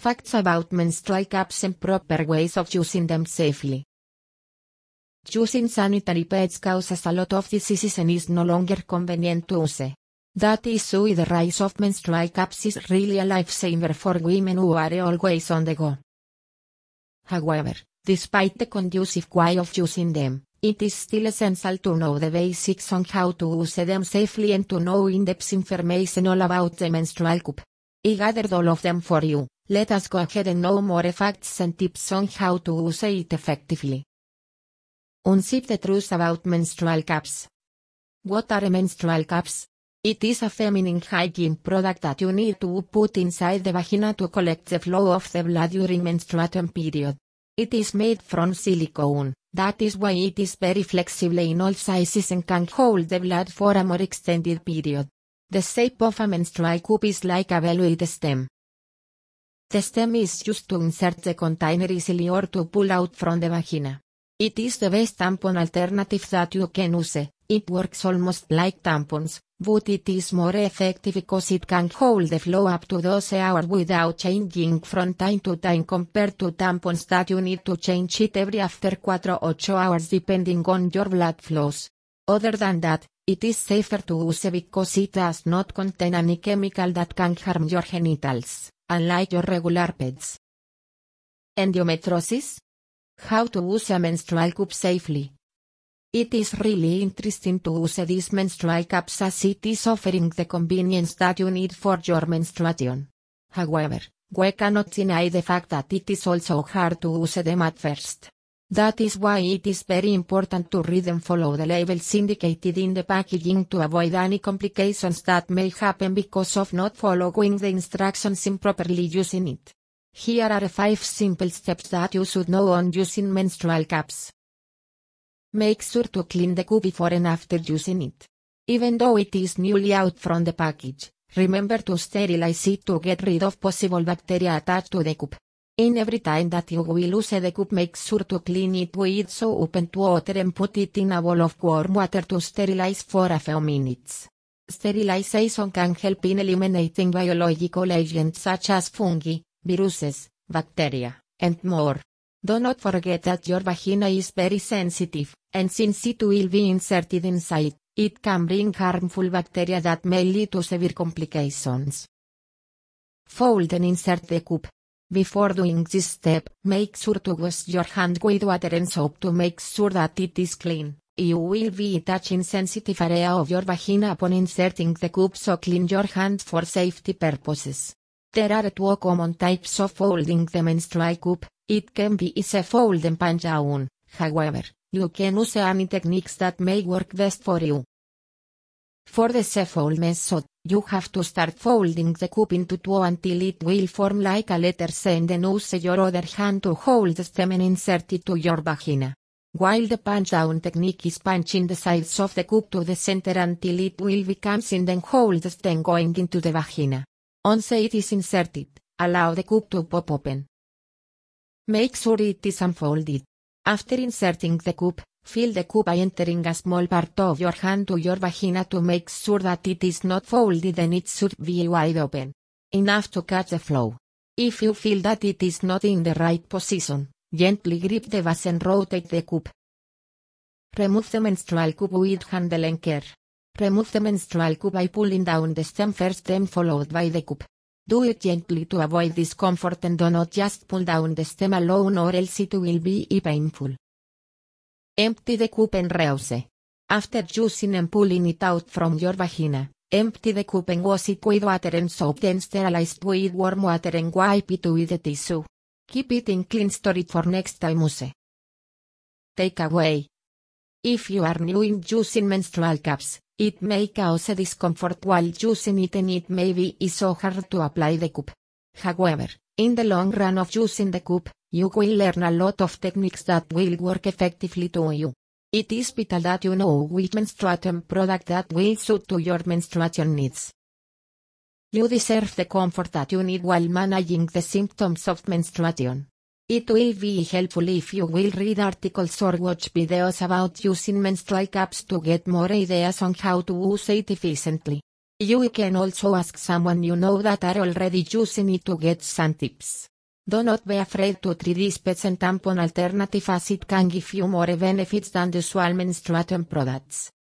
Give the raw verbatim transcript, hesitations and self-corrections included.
Facts about menstrual cups and proper ways of using them safely. Using sanitary pads causes a lot of diseases and is no longer convenient to use. That is why the rise of menstrual cups is really a lifesaver for women who are always on the go. However, despite the conducive way of using them, it is still essential to know the basics on how to use them safely and to know in-depth information all about the menstrual cup. I gathered all of them for you. Let us go ahead and know more facts and tips on how to use it effectively. Unzip the truth about menstrual cups. What are menstrual cups? It is a feminine hygiene product that you need to put inside the vagina to collect the flow of the blood during menstruation period. It is made from silicone, that is why it is very flexible in all sizes and can hold the blood for a more extended period. The shape of a menstrual cup is like a velvet stem. The stem is used to insert the container easily or to pull out from the vagina. It is the best tampon alternative that you can use. It works almost like tampons, but it is more effective because it can hold the flow up to twelve hours without changing from time to time compared to tampons that you need to change it every after four to eight hours depending on your blood flows. Other than that, it is safer to use because it does not contain any chemical that can harm your genitals, unlike your regular pads. Endometriosis? How to use a menstrual cup safely. It is really interesting to use these menstrual cups as it is offering the convenience that you need for your menstruation. However, we cannot deny the fact that it is also hard to use them at first. That is why it is very important to read and follow the labels indicated in the packaging to avoid any complications that may happen because of not following the instructions improperly using it. Here are five simple steps that you should know on using menstrual cups. Make sure to clean the cup before and after using it. Even though it is newly out from the package, remember to sterilize it to get rid of possible bacteria attached to the cup. In every time that you will use the cup, make sure to clean it with soap and water and put it in a bowl of warm water to sterilize for a few minutes. Sterilization can help in eliminating biological agents such as fungi, viruses, bacteria, and more. Do not forget that your vagina is very sensitive, and since it will be inserted inside, it can bring harmful bacteria that may lead to severe complications. Fold and insert the cup. Before doing this step, make sure to wash your hand with water and soap to make sure that it is clean. You will be touching sensitive area of your vagina upon inserting the cup, so clean your hands for safety purposes. There are two common types of folding the menstrual cup. It can be easy fold and punch down. However, you can use any techniques that may work best for you. For the fold method, you have to start folding the cup into two until it will form like a letter C and then use your other hand to hold the stem and insert it to your vagina. While the punch down technique is punching the sides of the cup to the center until it will become and then hold the stem going into the vagina. Once it is inserted, allow the cup to pop open. Make sure it is unfolded. After inserting the cup, fill the cup by entering a small part of your hand to your vagina to make sure that it is not folded and it should be wide open. Enough to catch the flow. If you feel that it is not in the right position, gently grip the vase and rotate the cup. Remove the menstrual cup with handle and care. Remove the menstrual cup by pulling down the stem first, then followed by the cup. Do it gently to avoid discomfort and do not just pull down the stem alone or else it will be painful. Empty the cup and reuse. After using and pulling it out from your vagina, empty the cup and wash it with water and soap, then sterilize it with warm water and wipe it with a tissue. Keep it in clean storage for next time use. Takeaway. If you are new in using menstrual cups, it may cause discomfort while using it and it may be so hard to apply the cup. However, in the long run of using the cup, you will learn a lot of techniques that will work effectively to you. It is vital that you know which menstruation product that will suit to your menstruation needs. You deserve the comfort that you need while managing the symptoms of menstruation. It will be helpful if you will read articles or watch videos about using menstrual cups to get more ideas on how to use it efficiently. You can also ask someone you know that are already using it to get some tips. Do not be afraid to try this pets and tampon alternative as it can give you more benefits than the usual menstruation products.